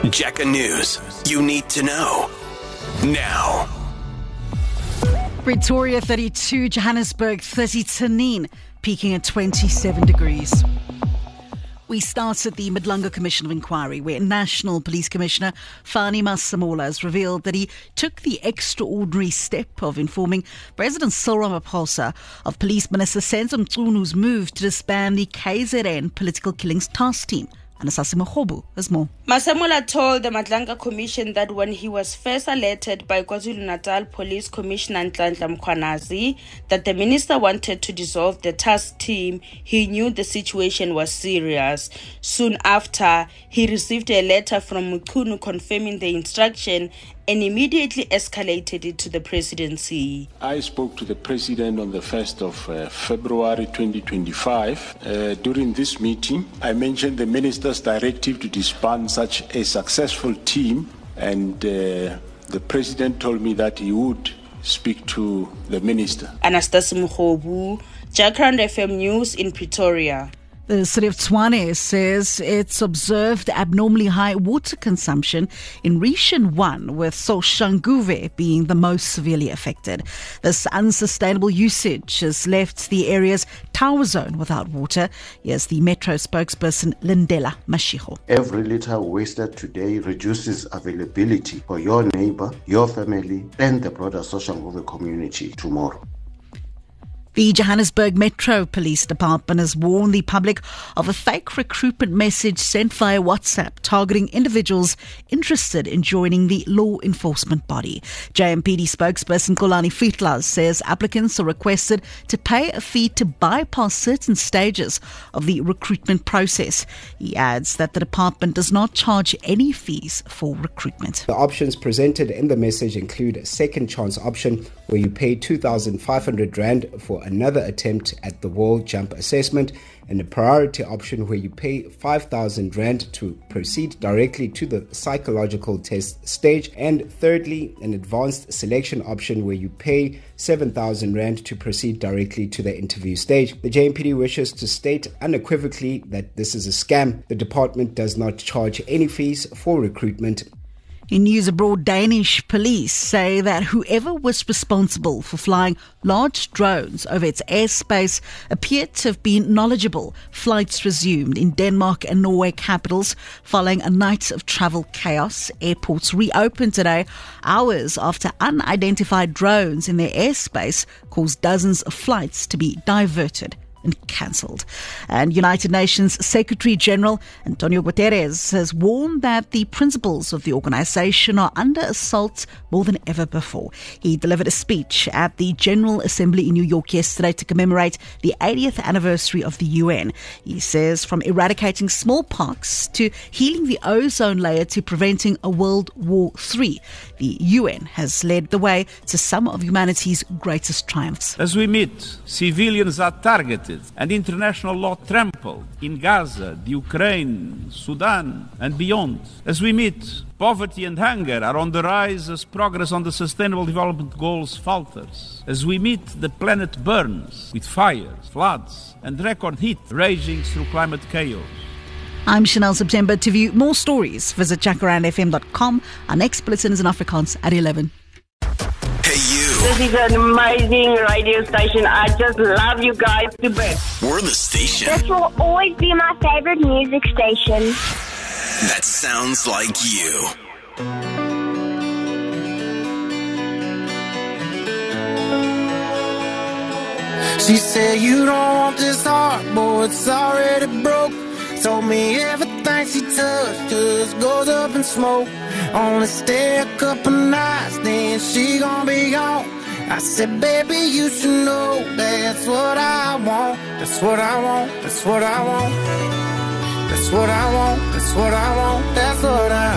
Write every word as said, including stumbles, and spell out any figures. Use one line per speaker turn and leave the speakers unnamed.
Jacka News. You need to know now.
Pretoria thirty-two, Johannesburg thirty, Tanin, peaking at twenty-seven degrees. We start at the Madlanga Commission of Inquiry, where National Police Commissioner Fani Masemola has revealed that he took the extraordinary step of informing President Cyril Ramaphosa of Police Minister Senzo Mchunu move to disband the K Z N Political Killings Task Team. Anasasi Mohobu has more.
Masemola told the Madlanga Commission that when he was first alerted by KwaZulu-Natal Police Commissioner Nhlanhla Mkhwanazi that the minister wanted to dissolve the task team, he knew the situation was serious. Soon after, he received a letter from Mchunu confirming the instruction and immediately escalated it to the presidency.
I spoke to the president on the first of uh, February twenty twenty-five. Uh, during this meeting, I mentioned the minister's directive to disband such a successful team, and uh, the president told me that he would speak to the minister.
Anastasi Mkhobu, Jacaranda F M News in Pretoria.
The city of Tshwane says it's observed abnormally high water consumption in Region one, with Soshanguve being the most severely affected. This unsustainable usage has left the area's tower zone without water. Here's the Metro spokesperson Lindela Mashiho.
Every litre wasted today reduces availability for your neighbour, your family and the broader Soshanguve community tomorrow.
The Johannesburg Metro Police Department has warned the public of a fake recruitment message sent via WhatsApp targeting individuals interested in joining the law enforcement body. J M P D spokesperson Kolani Fitla says applicants are requested to pay a fee to bypass certain stages of the recruitment process. He adds that the department does not charge any fees for recruitment.
The options presented in the message include a second chance option where you pay two thousand five hundred rand for another attempt at the wall jump assessment, and a priority option where you pay five thousand rand to proceed directly to the psychological test stage, and thirdly, an advanced selection option where you pay seven thousand rand to proceed directly to the interview stage. The J M P D wishes to state unequivocally that this is a scam. The department does not charge any fees for recruitment.
In news abroad, Danish police say that whoever was responsible for flying large drones over its airspace appeared to have been knowledgeable. Flights resumed in Denmark and Norway capitals following a night of travel chaos. Airports reopened today, hours after unidentified drones in their airspace caused dozens of flights to be diverted and cancelled. And United Nations Secretary General Antonio Guterres has warned that the principles of the organisation are under assault more than ever before. He delivered a speech at the General Assembly in New York yesterday to commemorate the eightieth anniversary of the U N. He says from eradicating smallpox to healing the ozone layer to preventing a World War Three, the U N has led the way to some of humanity's greatest triumphs.
As we meet, civilians are targeted and international law trampled in Gaza, the Ukraine, Sudan and beyond. As we meet, poverty and hunger are on the rise as progress on the Sustainable Development Goals falters. As we meet, the planet burns with fires, floods and record heat raging through climate chaos.
I'm Chanel September. To view more stories, visit jacaranda f m dot com. Our next bulletin is in Afrikaans at eleven.
Hey, you.
This is an amazing radio station. I just love you guys to best.
We're the station
This will always be my favorite music station.
that sounds like you.
She said you don't want this heart, boy, it's already broke. Told me everything she touched just goes up in smoke. Only stay a couple nights, then she gon' be gone. I said, baby, you should know that's what I want. That's what I want, that's what I want. That's what I want, that's what I want, that's what I